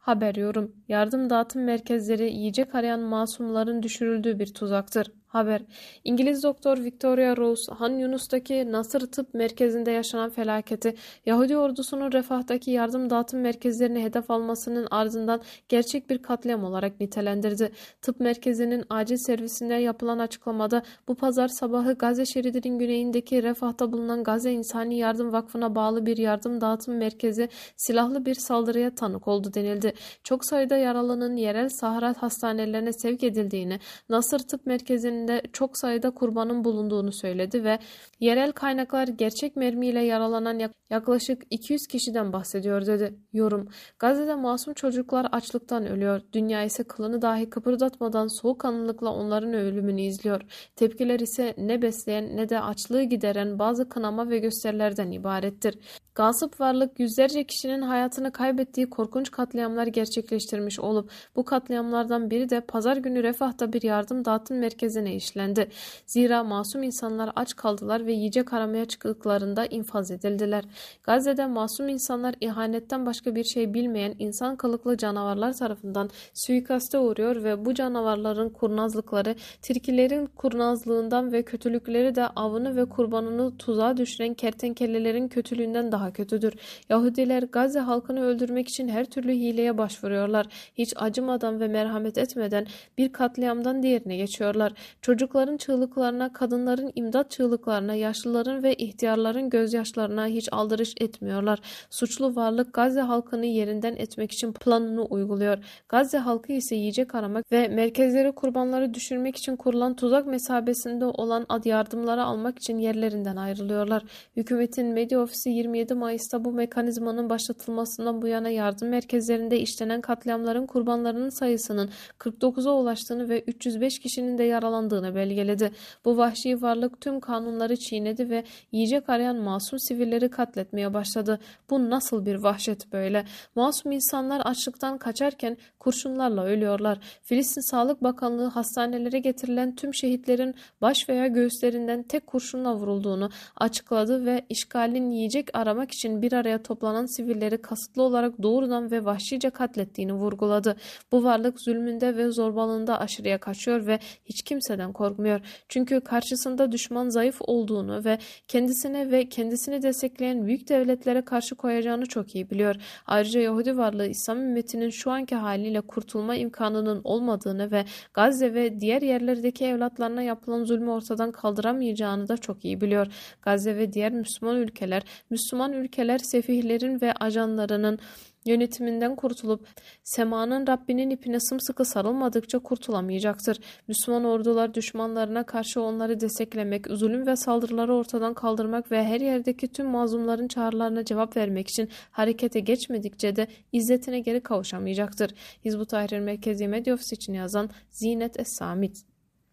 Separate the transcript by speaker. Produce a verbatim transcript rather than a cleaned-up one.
Speaker 1: Haber yorum. Yardım dağıtım merkezleri yiyecek arayan masumların düşürüldüğü bir tuzaktır. Haber. İngiliz doktor Victoria Rose, Han Yunus'taki Nasır Tıp Merkezi'nde yaşanan felaketi, Yahudi ordusunun Refah'taki yardım dağıtım merkezlerini hedef almasının ardından gerçek bir katliam olarak nitelendirdi. Tıp merkezinin acil servisinde yapılan açıklamada bu pazar sabahı Gazze şeridinin güneyindeki Refah'ta bulunan Gazze İnsani Yardım Vakfı'na bağlı bir yardım dağıtım merkezi silahlı bir saldırıya tanık oldu denildi. Çok sayıda yaralının yerel Sahra hastanelerine sevk edildiğini, Nasır Tıp Merkezi'nin de çok sayıda kurbanın bulunduğunu söyledi ve yerel kaynaklar gerçek mermiyle yaralanan yaklaşık iki yüz kişiden bahsediyor dedi. Yorum. Gazze'de masum çocuklar açlıktan ölüyor. Dünya ise kılını dahi kıpırdatmadan soğukkanlılıkla onların ölümünü izliyor. Tepkiler ise ne besleyen ne de açlığı gideren bazı kınama ve gösterilerden ibarettir. Gasp varlık yüzlerce kişinin hayatını kaybettiği korkunç katliamlar gerçekleştirmiş olup bu katliamlardan biri de pazar günü Refah'ta bir yardım dağıtım merkezine işlendi. Zira masum insanlar aç kaldılar ve yiyecek aramaya çıktıklarında infaz edildiler. Gazze'de masum insanlar ihanetten başka bir şey bilmeyen insan kılıklı canavarlar tarafından suikaste uğruyor ve bu canavarların kurnazlıkları, tilkilerin kurnazlığından ve kötülükleri de avını ve kurbanını tuzağa düşüren kertenkelelerin kötülüğünden daha kötüdür. Yahudiler Gazze halkını öldürmek için her türlü hileye başvuruyorlar. Hiç acımadan ve merhamet etmeden bir katliamdan diğerine geçiyorlar. Çocukların çığlıklarına, kadınların imdat çığlıklarına, yaşlıların ve ihtiyarların gözyaşlarına hiç aldırış etmiyorlar. Suçlu varlık Gazze halkını yerinden etmek için planını uyguluyor. Gazze halkı ise yiyecek aramak ve merkezleri kurbanları düşürmek için kurulan tuzak mesabesinde olan ad yardımları almak için yerlerinden ayrılıyorlar. Hükümetin medya ofisi yirmi yedi Mayıs'ta bu mekanizmanın başlatılmasından bu yana yardım merkezlerinde işlenen katliamların kurbanlarının sayısının kırk dokuza ulaştığını ve üç yüz beş kişinin de yaralandığını belgeledi. Bu vahşi varlık tüm kanunları çiğnedi ve yiyecek arayan masum sivilleri katletmeye başladı. Bu nasıl bir vahşet böyle? Masum insanlar açlıktan kaçarken kurşunlarla ölüyorlar. Filistin Sağlık Bakanlığı hastanelere getirilen tüm şehitlerin baş veya göğüslerinden tek kurşunla vurulduğunu açıkladı ve işgalin yiyecek aramak için bir araya toplanan sivilleri kasıtlı olarak doğrudan ve vahşice katlettiğini vurguladı. Bu varlık zulmünde ve zorbalığında aşırıya kaçıyor ve hiç kimseden korkmuyor. Çünkü karşısında düşman zayıf olduğunu ve kendisine ve kendisini destekleyen büyük devletlere karşı koyacağını çok iyi biliyor. Ayrıca Yahudi varlığı İslam ümmetinin şu anki haliyle kurtulma imkanının olmadığını ve Gazze ve diğer yerlerdeki evlatlarına yapılan zulmü ortadan kaldıramayacağını da çok iyi biliyor. Gazze ve diğer Müslüman ülkeler, Müslüman ülkeler sefihlerin ve ajanlarının yönetiminden kurtulup semanın Rabbinin ipine sımsıkı sarılmadıkça kurtulamayacaktır. Müslüman ordular düşmanlarına karşı onları desteklemek, zulüm ve saldırıları ortadan kaldırmak ve her yerdeki tüm mazlumların çağrılarına cevap vermek için harekete geçmedikçe de izzetine geri kavuşamayacaktır. Hizb-ut Tahrir Merkezi Medya Ofisi için yazan Zinet Es-Samit.